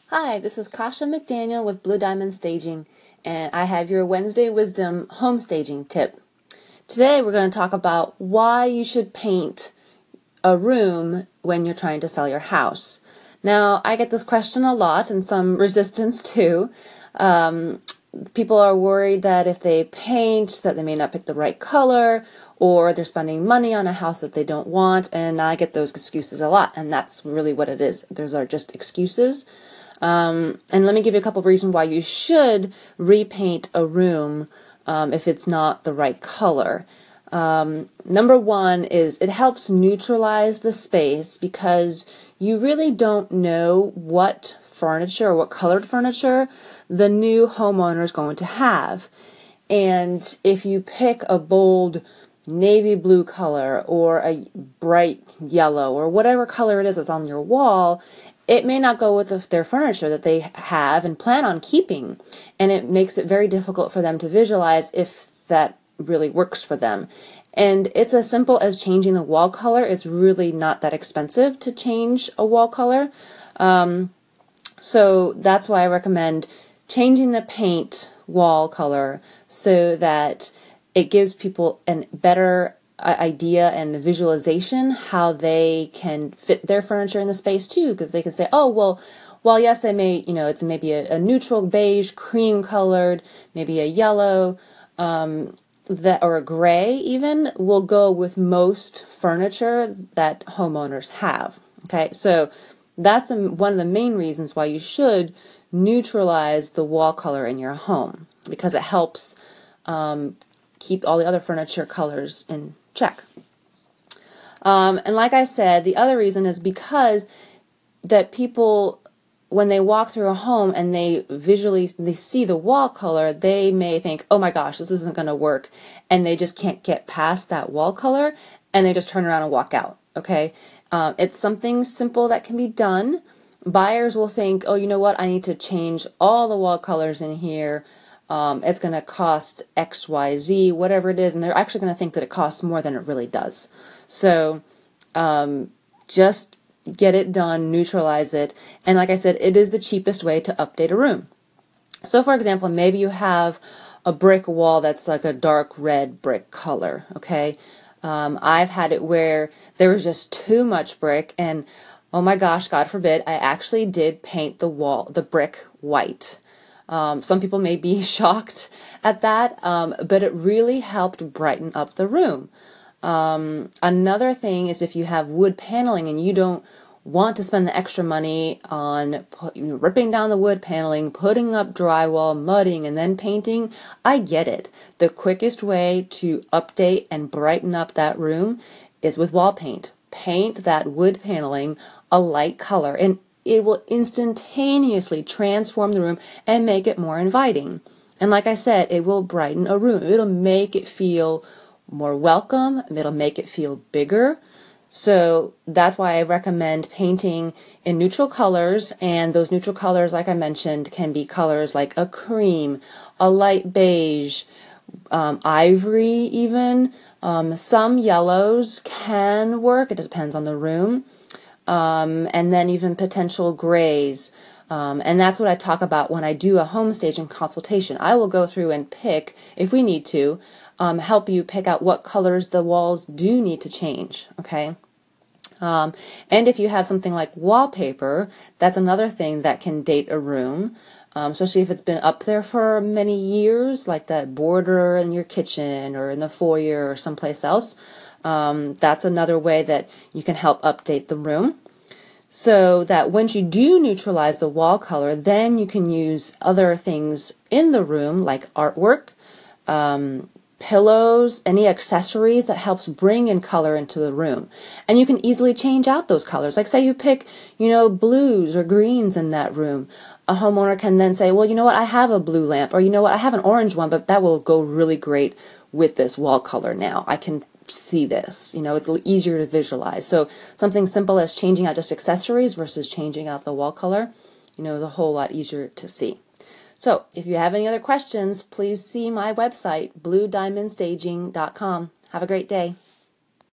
Hi, this is Kasha McDaniel with Blue Diamond Staging, and I have your Wednesday Wisdom home staging tip. Today we're going to talk about why you should paint a room when you're trying to sell your house. Now, I get this question a lot and some resistance too. People are worried that if they paint that they may not pick the right color, or they're spending money on a house that they don't want, and I get those excuses a lot, and that's really what it is. Those are just excuses. And let me give you a couple of reasons why you should repaint a room if it's not the right color. Number one is it helps neutralize the space because you really don't know what furniture or what colored furniture the new homeowner is going to have. And if you pick a bold navy blue color or a bright yellow or whatever color it is that's on your wall, it may not go with their furniture that they have and plan on keeping. And it makes it very difficult for them to visualize if that really works for them. And it's as simple as changing the wall color. It's really not that expensive to change a wall color. So that's why I recommend changing the paint wall color so that it gives people a better idea and visualization how they can fit their furniture in the space too, because they can say, oh, well, yes, they may, it's maybe a neutral beige, cream colored, maybe a yellow, or a gray even will go with most furniture that homeowners have. Okay, so that's one of the main reasons why you should neutralize the wall color in your home, because it helps keep all the other furniture colors in check. And like I said, the other reason is because that people, when they walk through a home and they see the wall color, they may think, oh my gosh, this isn't going to work, and they just can't get past that wall color, and they just turn around and walk out. Okay, it's something simple that can be done. Buyers will think, oh, you know what, I need to change all the wall colors in here. It's going to cost X, Y, Z, whatever it is, and they're actually going to think that it costs more than it really does. So just get it done, neutralize it, and like I said, it is the cheapest way to update a room. So for example, maybe you have a brick wall that's like a dark red brick color, okay? I've had it where there was just too much brick, and oh my gosh, God forbid, I actually did paint the brick white. Some people may be shocked at that, but it really helped brighten up the room. Another thing is if you have wood paneling and you don't want to spend the extra money on ripping down the wood paneling, putting up drywall, mudding, and then painting, I get it. The quickest way to update and brighten up that room is with wall paint. Paint that wood paneling a light color, and it will instantaneously transform the room and make it more inviting. And like I said, it will brighten a room. It'll make it feel more welcome. It'll make it feel bigger. So that's why I recommend painting in neutral colors, and those neutral colors, like I mentioned, can be colors like a cream, a light beige, ivory even. Some yellows can work. It depends on the room. And then even potential grays. And that's what I talk about when I do a home staging consultation. I will go through and pick, if we need to, help you pick out what colors the walls do need to change, okay? And if you have something like wallpaper, that's another thing that can date a room, especially if it's been up there for many years, like that border in your kitchen or in the foyer or someplace else. That's another way that you can help update the room. So that once you do neutralize the wall color, then you can use other things in the room like artwork, pillows, any accessories that helps bring in color into the room. And you can easily change out those colors. Like say you pick, blues or greens in that room. A homeowner can then say, well, you know what, I have a blue lamp, or you know what, I have an orange one, but that will go really great with this wall color now. I can see this, it's a little easier to visualize. So something simple as changing out just accessories versus changing out the wall color, is a whole lot easier to see. So if you have any other questions, please see my website, bluediamondstaging.com. Have a great day.